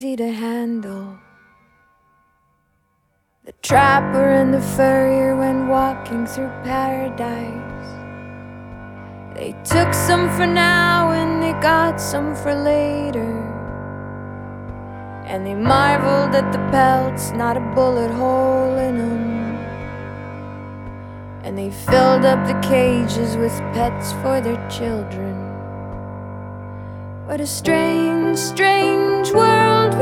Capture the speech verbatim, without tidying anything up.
easy to handle. The trapper and the furrier went walking through paradise. They took some for now and they got some for later. And they marveled at the pelts, not a bullet hole in them. And they filled up the cages with pets for their children. What a strange, strange world.